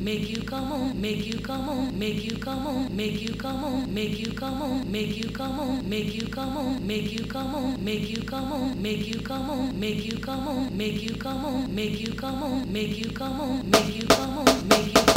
make you come on, make you come on, make you come on, make you come on, make you come on, make you come on, make you come on, make you come on, make you come on, make you come on, make you come on, make you come on, make you come on, make you come on, make you come on, make you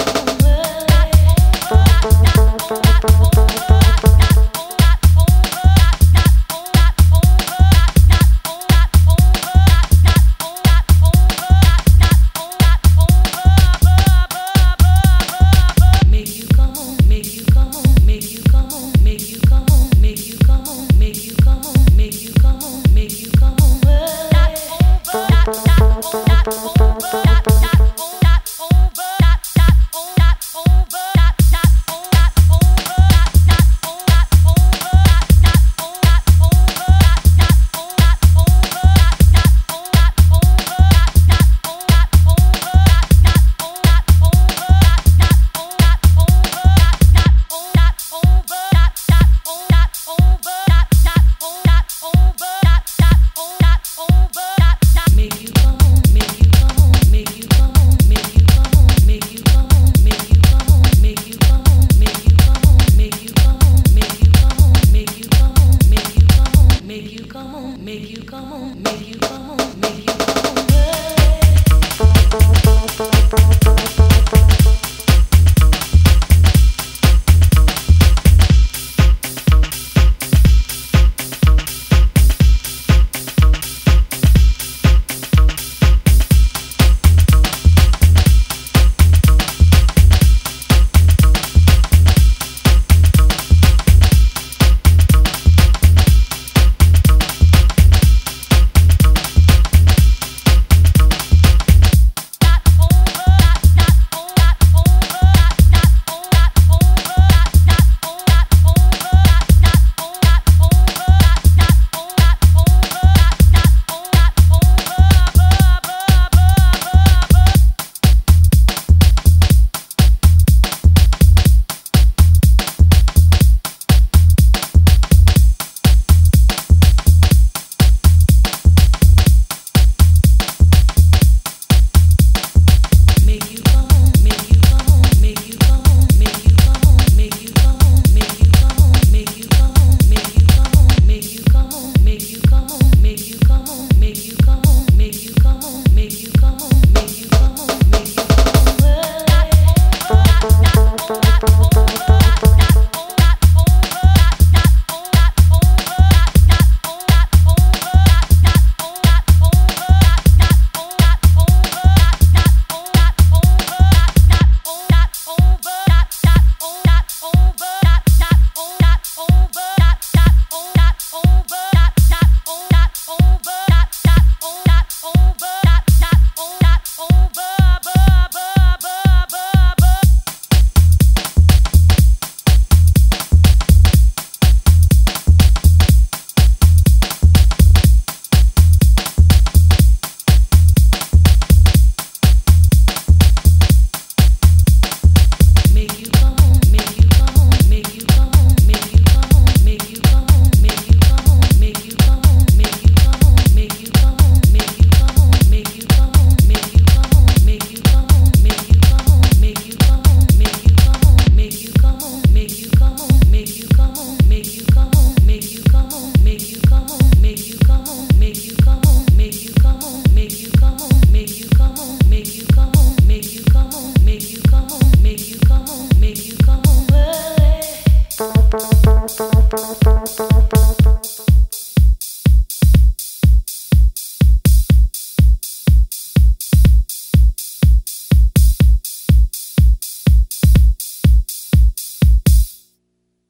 come on.